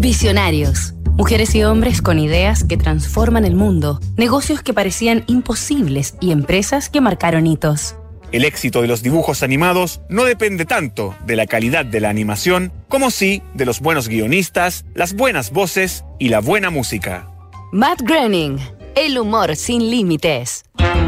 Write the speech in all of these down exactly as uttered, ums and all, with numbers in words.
Visionarios. Mujeres y hombres con ideas que transforman el mundo, negocios que parecían imposibles y empresas que marcaron hitos. El éxito de los dibujos animados no depende tanto de la calidad de la animación, como sí de los buenos guionistas, las buenas voces y la buena música. Matt Groening, el humor sin límites.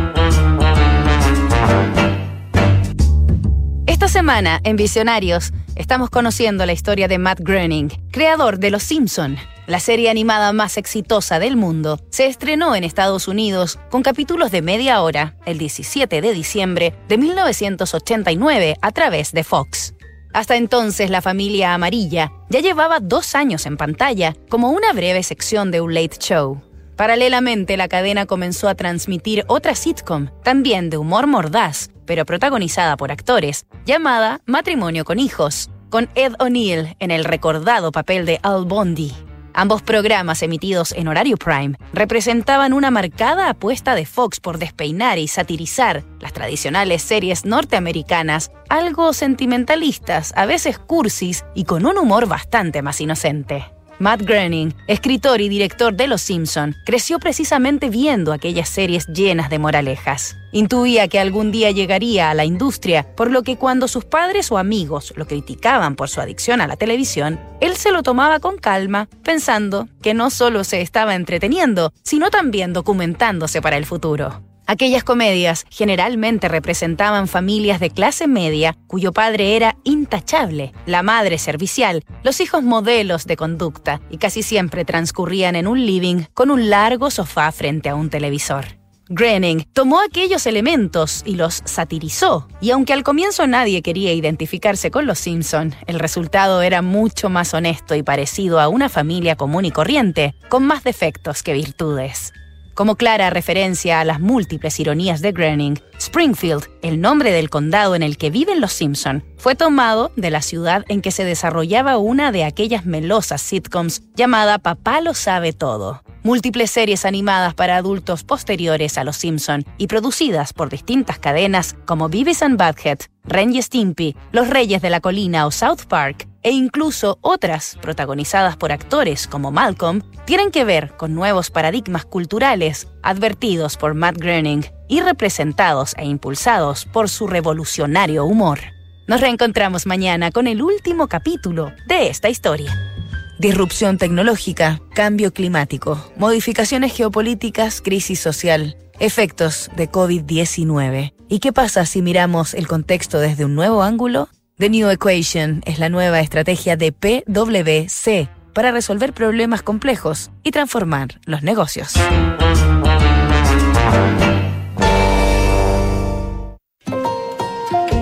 Esta semana, en Visionarios, estamos conociendo la historia de Matt Groening, creador de Los Simpson. La serie animada más exitosa del mundo se estrenó en Estados Unidos con capítulos de media hora el diecisiete de diciembre de mil novecientos ochenta y nueve a través de Fox. Hasta entonces, la familia amarilla ya llevaba dos años en pantalla como una breve sección de un late show. Paralelamente, la cadena comenzó a transmitir otra sitcom, también de humor mordaz, pero protagonizada por actores, llamada Matrimonio con Hijos, con Ed O'Neill en el recordado papel de Al Bundy. Ambos programas, emitidos en horario prime, representaban una marcada apuesta de Fox por despeinar y satirizar las tradicionales series norteamericanas, algo sentimentalistas, a veces cursis y con un humor bastante más inocente. Matt Groening, escritor y director de Los Simpson, creció precisamente viendo aquellas series llenas de moralejas. Intuía que algún día llegaría a la industria, por lo que cuando sus padres o amigos lo criticaban por su adicción a la televisión, él se lo tomaba con calma, pensando que no solo se estaba entreteniendo, sino también documentándose para el futuro. Aquellas comedias generalmente representaban familias de clase media cuyo padre era intachable, la madre servicial, los hijos modelos de conducta y casi siempre transcurrían en un living con un largo sofá frente a un televisor. Groening tomó aquellos elementos y los satirizó, y aunque al comienzo nadie quería identificarse con los Simpson, el resultado era mucho más honesto y parecido a una familia común y corriente, con más defectos que virtudes. Como clara referencia a las múltiples ironías de Groening, Springfield, el nombre del condado en el que viven los Simpson, fue tomado de la ciudad en que se desarrollaba una de aquellas melosas sitcoms llamada Papá lo sabe todo. Múltiples series animadas para adultos posteriores a los Simpson y producidas por distintas cadenas como Beavis and Butthead, Ren y Stimpy, Los Reyes de la Colina o South Park, e incluso otras protagonizadas por actores como Malcolm, tienen que ver con nuevos paradigmas culturales advertidos por Matt Groening y representados e impulsados por su revolucionario humor. Nos reencontramos mañana con el último capítulo de esta historia. Disrupción tecnológica, cambio climático, modificaciones geopolíticas, crisis social, efectos de covid diecinueve. ¿Y qué pasa si miramos el contexto desde un nuevo ángulo? The New Equation es la nueva estrategia de P W C para resolver problemas complejos y transformar los negocios.